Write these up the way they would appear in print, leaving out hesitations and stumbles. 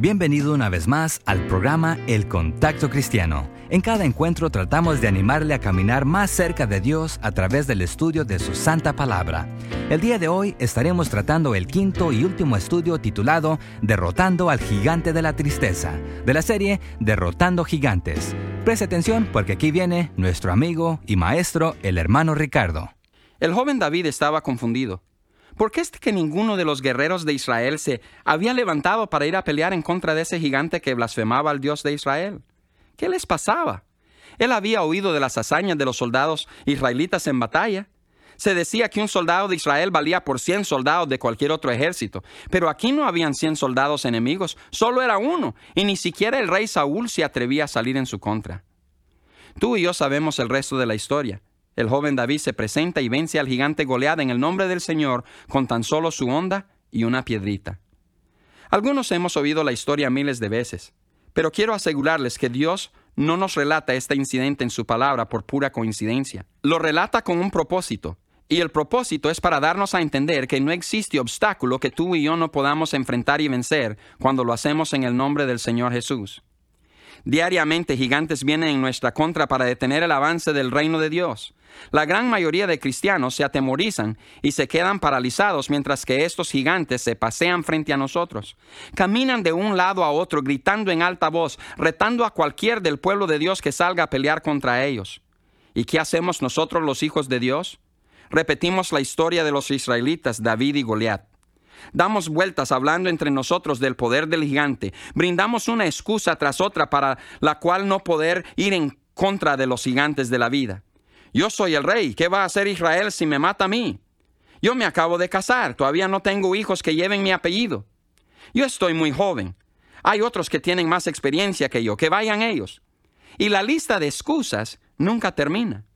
Bienvenido una vez más al programa El Contacto Cristiano. En cada encuentro tratamos de animarle a caminar más cerca de Dios a través del estudio de su Santa Palabra. El día de hoy estaremos tratando el quinto y último estudio titulado Derrotando al Gigante de la Tristeza, de la serie Derrotando Gigantes. Preste atención porque aquí viene nuestro amigo y maestro, el hermano Ricardo. El joven David estaba confundido. ¿Por qué es que ninguno de los guerreros de Israel se había levantado para ir a pelear en contra de ese gigante que blasfemaba al Dios de Israel? ¿Qué les pasaba? Él había oído de las hazañas de los soldados israelitas en batalla. Se decía que un soldado de Israel valía por 100 soldados de cualquier otro ejército. Pero aquí no habían 100 soldados enemigos, solo era uno, y ni siquiera el rey Saúl se atrevía a salir en su contra. Tú y yo sabemos el resto de la historia. El joven David se presenta y vence al gigante Goliat en el nombre del Señor con tan solo su honda y una piedrita. Algunos hemos oído la historia miles de veces, pero quiero asegurarles que Dios no nos relata este incidente en su palabra por pura coincidencia. Lo relata con un propósito, y el propósito es para darnos a entender que no existe obstáculo que tú y yo no podamos enfrentar y vencer cuando lo hacemos en el nombre del Señor Jesús. Diariamente gigantes vienen en nuestra contra para detener el avance del reino de Dios. La gran mayoría de cristianos se atemorizan y se quedan paralizados mientras que estos gigantes se pasean frente a nosotros. Caminan de un lado a otro gritando en alta voz, retando a cualquier del pueblo de Dios que salga a pelear contra ellos. ¿Y qué hacemos nosotros los hijos de Dios? Repetimos la historia de los israelitas, David y Goliat. Damos vueltas hablando entre nosotros del poder del gigante. Brindamos una excusa tras otra para la cual no poder ir en contra de los gigantes de la vida. Yo soy el rey. ¿Qué va a hacer Israel si me mata a mí? Yo me acabo de casar. Todavía no tengo hijos que lleven mi apellido. Yo estoy muy joven. Hay otros que tienen más experiencia que yo. Que vayan ellos. Y la lista de excusas nunca termina.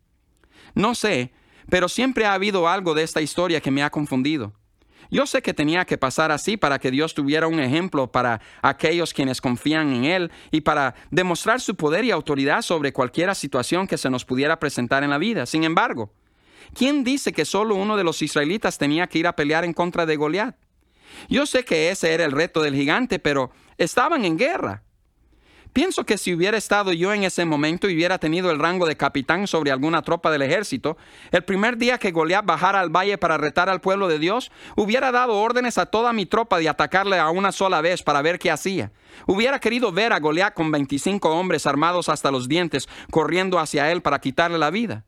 No sé, pero siempre ha habido algo de esta historia que me ha confundido. Yo sé que tenía que pasar así para que Dios tuviera un ejemplo para aquellos quienes confían en Él y para demostrar su poder y autoridad sobre cualquier situación que se nos pudiera presentar en la vida. Sin embargo, ¿quién dice que solo uno de los israelitas tenía que ir a pelear en contra de Goliat? Yo sé que ese era el reto del gigante, pero estaban en guerra. Pienso que si hubiera estado yo en ese momento y hubiera tenido el rango de capitán sobre alguna tropa del ejército, el primer día que Goliat bajara al valle para retar al pueblo de Dios, hubiera dado órdenes a toda mi tropa de atacarle a una sola vez para ver qué hacía. Hubiera querido ver a Goliat con 25 hombres armados hasta los dientes corriendo hacia él para quitarle la vida.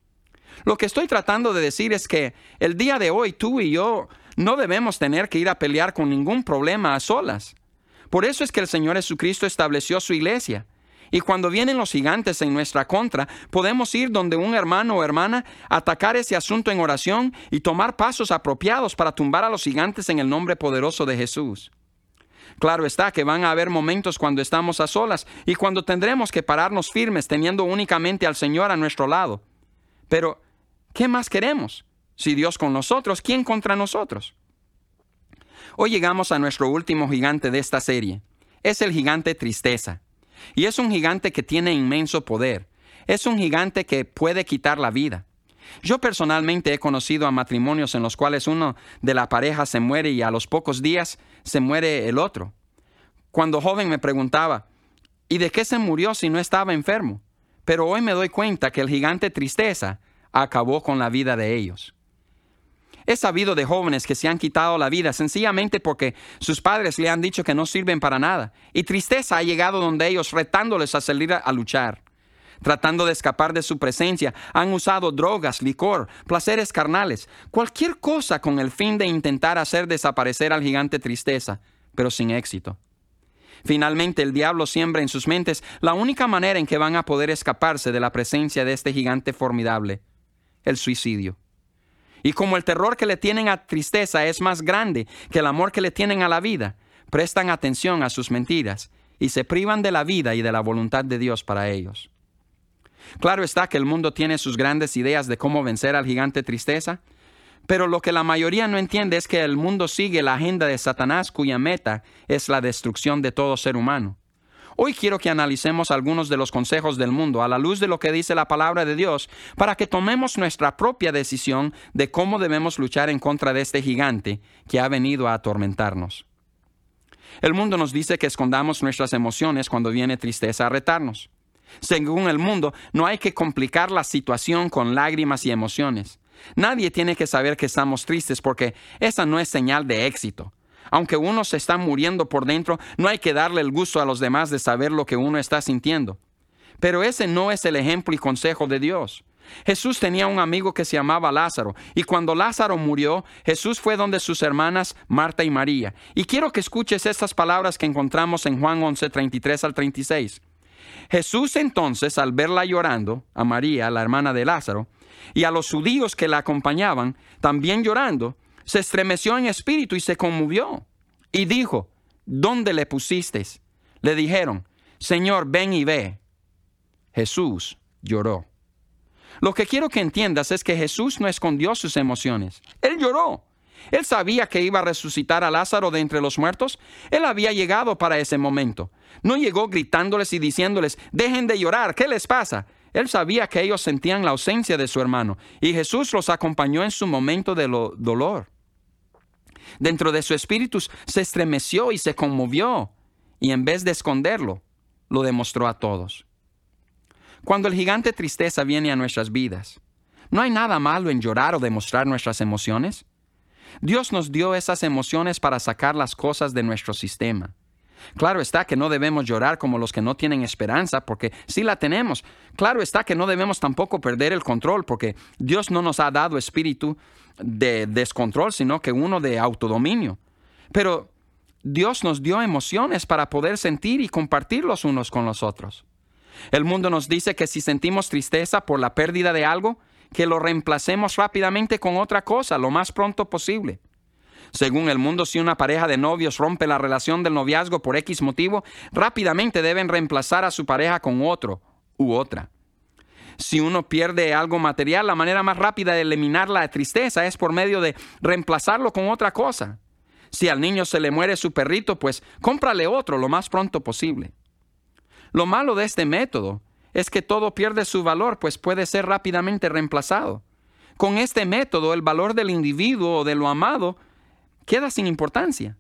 Lo que estoy tratando de decir es que el día de hoy tú y yo no debemos tener que ir a pelear con ningún problema a solas. Por eso es que el Señor Jesucristo estableció su iglesia. Y cuando vienen los gigantes en nuestra contra, podemos ir donde un hermano o hermana, atacar ese asunto en oración y tomar pasos apropiados para tumbar a los gigantes en el nombre poderoso de Jesús. Claro está que van a haber momentos cuando estamos a solas y cuando tendremos que pararnos firmes teniendo únicamente al Señor a nuestro lado. Pero, ¿qué más queremos? Si Dios con nosotros, ¿quién contra nosotros? Hoy llegamos a nuestro último gigante de esta serie. Es el gigante tristeza. Y es un gigante que tiene inmenso poder. Es un gigante que puede quitar la vida. Yo personalmente he conocido a matrimonios en los cuales uno de la pareja se muere y a los pocos días se muere el otro. Cuando joven me preguntaba, ¿y de qué se murió si no estaba enfermo? Pero hoy me doy cuenta que el gigante tristeza acabó con la vida de ellos. He sabido de jóvenes que se han quitado la vida sencillamente porque sus padres le han dicho que no sirven para nada. Y tristeza ha llegado donde ellos retándoles a salir a luchar. Tratando de escapar de su presencia, han usado drogas, licor, placeres carnales, cualquier cosa con el fin de intentar hacer desaparecer al gigante tristeza, pero sin éxito. Finalmente el diablo siembra en sus mentes la única manera en que van a poder escaparse de la presencia de este gigante formidable, el suicidio. Y como el terror que le tienen a tristeza es más grande que el amor que le tienen a la vida, prestan atención a sus mentiras y se privan de la vida y de la voluntad de Dios para ellos. Claro está que el mundo tiene sus grandes ideas de cómo vencer al gigante tristeza, pero lo que la mayoría no entiende es que el mundo sigue la agenda de Satanás cuya meta es la destrucción de todo ser humano. Hoy quiero que analicemos algunos de los consejos del mundo a la luz de lo que dice la palabra de Dios para que tomemos nuestra propia decisión de cómo debemos luchar en contra de este gigante que ha venido a atormentarnos. El mundo nos dice que escondamos nuestras emociones cuando viene tristeza a retarnos. Según el mundo, no hay que complicar la situación con lágrimas y emociones. Nadie tiene que saber que estamos tristes porque esa no es señal de éxito. Aunque uno se está muriendo por dentro, no hay que darle el gusto a los demás de saber lo que uno está sintiendo. Pero ese no es el ejemplo y consejo de Dios. Jesús tenía un amigo que se llamaba Lázaro, y cuando Lázaro murió, Jesús fue donde sus hermanas Marta y María. Y quiero que escuches estas palabras que encontramos en Juan 11, 33 al 36. Jesús entonces, al verla llorando, a María, la hermana de Lázaro, y a los judíos que la acompañaban, también llorando, se estremeció en espíritu y se conmovió. Y dijo, ¿dónde le pusisteis? Le dijeron, Señor, ven y ve. Jesús lloró. Lo que quiero que entiendas es que Jesús no escondió sus emociones. Él lloró. Él sabía que iba a resucitar a Lázaro de entre los muertos. Él había llegado para ese momento. No llegó gritándoles y diciéndoles, dejen de llorar, ¿qué les pasa? Él sabía que ellos sentían la ausencia de su hermano, y Jesús los acompañó en su momento de dolor. Dentro de su espíritu se estremeció y se conmovió, y en vez de esconderlo, lo demostró a todos. Cuando el gigante tristeza viene a nuestras vidas, ¿no hay nada malo en llorar o demostrar nuestras emociones? Dios nos dio esas emociones para sacar las cosas de nuestro sistema. Claro está que no debemos llorar como los que no tienen esperanza, porque sí la tenemos. Claro está que no debemos tampoco perder el control, porque Dios no nos ha dado espíritu de descontrol, sino que uno de autodominio. Pero Dios nos dio emociones para poder sentir y compartir los unos con los otros. El mundo nos dice que si sentimos tristeza por la pérdida de algo, que lo reemplacemos rápidamente con otra cosa lo más pronto posible. Según el mundo, si una pareja de novios rompe la relación del noviazgo por X motivo, rápidamente deben reemplazar a su pareja con otro u otra. Si uno pierde algo material, la manera más rápida de eliminar la tristeza es por medio de reemplazarlo con otra cosa. Si al niño se le muere su perrito, pues cómprale otro lo más pronto posible. Lo malo de este método es que todo pierde su valor, pues puede ser rápidamente reemplazado. Con este método, el valor del individuo o de lo amado queda sin importancia.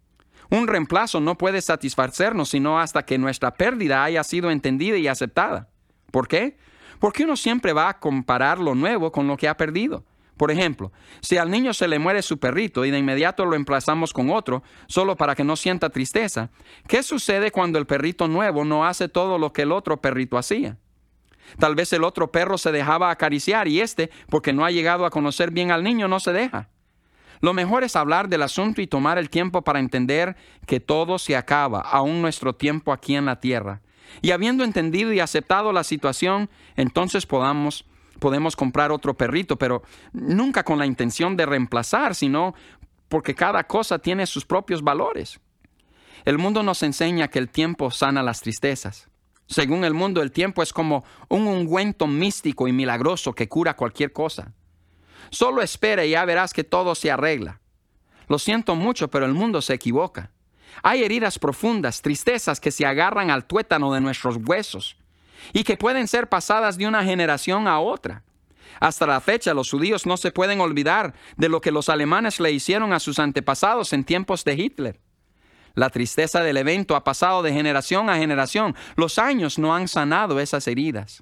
Un reemplazo no puede satisfacernos sino hasta que nuestra pérdida haya sido entendida y aceptada. ¿Por qué? Porque uno siempre va a comparar lo nuevo con lo que ha perdido. Por ejemplo, si al niño se le muere su perrito y de inmediato lo emplazamos con otro, solo para que no sienta tristeza, ¿qué sucede cuando el perrito nuevo no hace todo lo que el otro perrito hacía? Tal vez el otro perro se dejaba acariciar y porque no ha llegado a conocer bien al niño, no se deja. Lo mejor es hablar del asunto y tomar el tiempo para entender que todo se acaba, aún nuestro tiempo aquí en la tierra. Y habiendo entendido y aceptado la situación, entonces podemos comprar otro perrito, pero nunca con la intención de reemplazar, sino porque cada cosa tiene sus propios valores. El mundo nos enseña que el tiempo sana las tristezas. Según el mundo, el tiempo es como un ungüento místico y milagroso que cura cualquier cosa. Solo espera y ya verás que todo se arregla. Lo siento mucho, pero el mundo se equivoca. Hay heridas profundas, tristezas que se agarran al tuétano de nuestros huesos y que pueden ser pasadas de una generación a otra. Hasta la fecha, los judíos no se pueden olvidar de lo que los alemanes le hicieron a sus antepasados en tiempos de Hitler. La tristeza del evento ha pasado de generación a generación. Los años no han sanado esas heridas.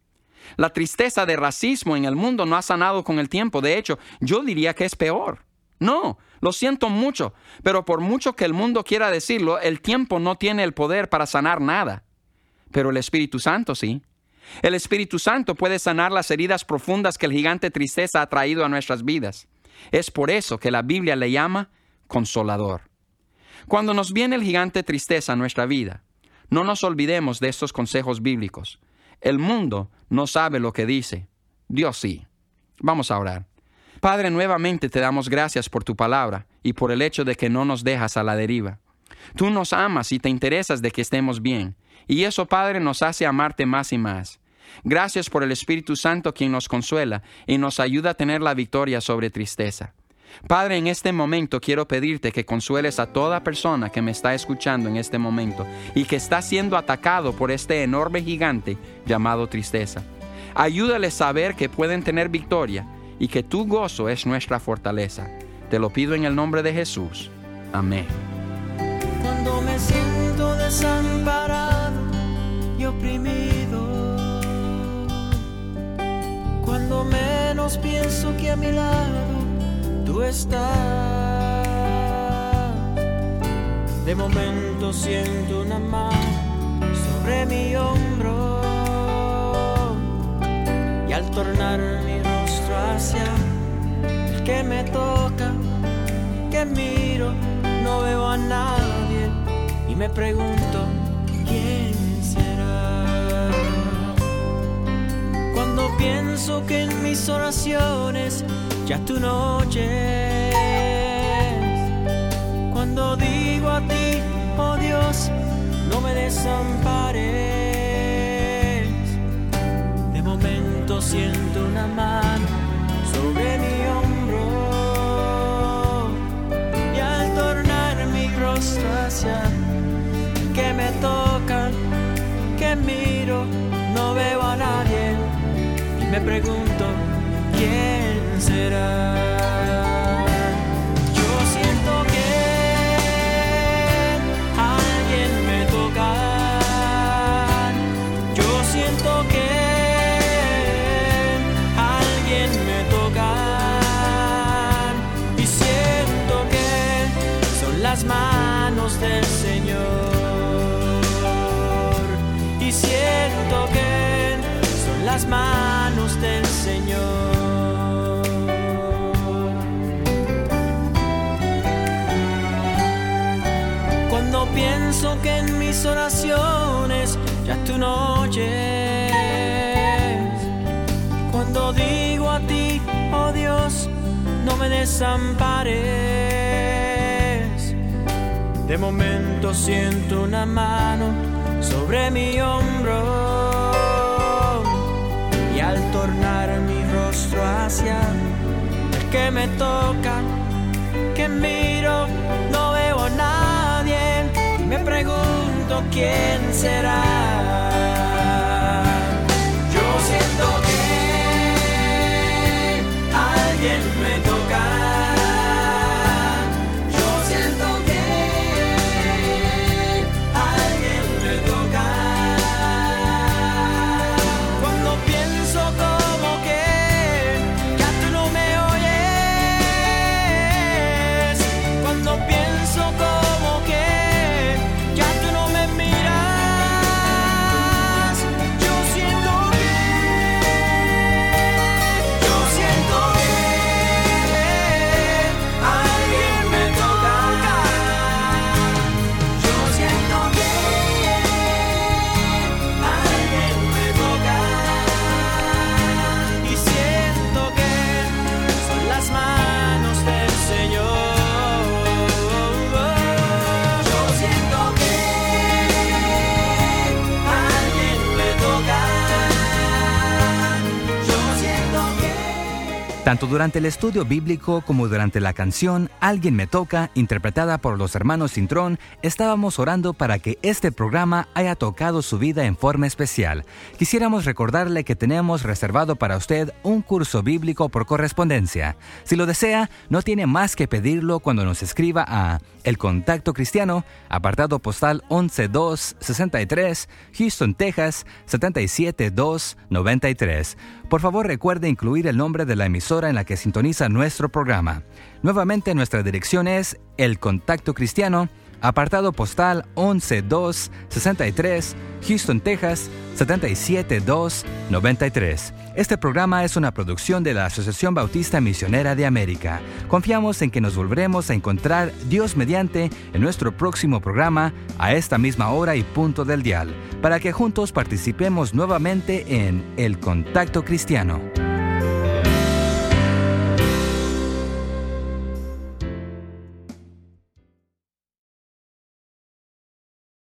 La tristeza de racismo en el mundo no ha sanado con el tiempo. De hecho, yo diría que es peor. No, lo siento mucho, pero por mucho que el mundo quiera decirlo, el tiempo no tiene el poder para sanar nada. Pero el Espíritu Santo sí. El Espíritu Santo puede sanar las heridas profundas que el gigante tristeza ha traído a nuestras vidas. Es por eso que la Biblia le llama Consolador. Cuando nos viene el gigante tristeza a nuestra vida, no nos olvidemos de estos consejos bíblicos. El mundo no sabe lo que dice. Dios sí. Vamos a orar. Padre, nuevamente te damos gracias por tu palabra y por el hecho de que no nos dejas a la deriva. Tú nos amas y te interesas de que estemos bien. Y eso, Padre, nos hace amarte más y más. Gracias por el Espíritu Santo quien nos consuela y nos ayuda a tener la victoria sobre tristeza. Padre, en este momento quiero pedirte que consueles a toda persona que me está escuchando en este momento y que está siendo atacado por este enorme gigante llamado tristeza. Ayúdales a saber que pueden tener victoria y que tu gozo es nuestra fortaleza. Te lo pido en el nombre de Jesús. Amén. Cuando me siento desamparado y oprimido, cuando menos pienso que a mi lado tú estás, de momento siento una mano sobre mi hombro, y al tornar mi rostro hacia el que me toca, que miro, no veo a nadie y me pregunto, ¿quién será? Cuando pienso que en mis oraciones ya tú no oyes, cuando digo a ti, oh Dios, no me desampares, de momento siento una mano sobre mi hombro, y al tornar mi rostro hacia el que me toca, que miro, no veo a nadie y me pregunto, ¿quién será? Yo siento que alguien me toca, yo siento que alguien me toca, y siento que son las manos del Señor, y siento que son las manos del Señor. Cuando pienso que en mis oraciones ya tú no oyes, cuando digo a ti, oh Dios, no me desampares, de momento siento una mano sobre mi hombro, y al tornar mi rostro hacia el que me toca, que miro, no veo a nadie, me pregunto quién será. Yo siento que alguien me toca, yo siento que alguien me toca. Cuando pienso como que ya tú no me oyes, cuando pienso como que ya tú no me miras, yo siento que alguien me toca, yo siento que alguien me toca, y siento que son las manos del Señor. Yo siento que alguien me toca, yo siento que... Tanto durante el estudio bíblico como durante la canción Alguien me toca, interpretada por los hermanos Cintrón, estábamos orando para que este programa haya tocado su vida en forma especial. Quisiéramos recordarle que tenemos reservado para usted un curso bíblico por correspondencia. Si lo desea, no tiene más que pedirlo cuando nos escriba a El Contacto Cristiano, apartado postal 11263, Houston, Texas 77293. Por favor, recuerde incluir el nombre de la emisora en la que sintoniza nuestro programa. Nuevamente, nuestra dirección es El Contacto Cristiano, apartado postal 11263, Houston, Texas 77293. Este programa es una producción de la Asociación Bautista Misionera de América. Confiamos en que nos volveremos a encontrar, Dios mediante, en nuestro próximo programa a esta misma hora y punto del dial, para que juntos participemos nuevamente en El Contacto Cristiano.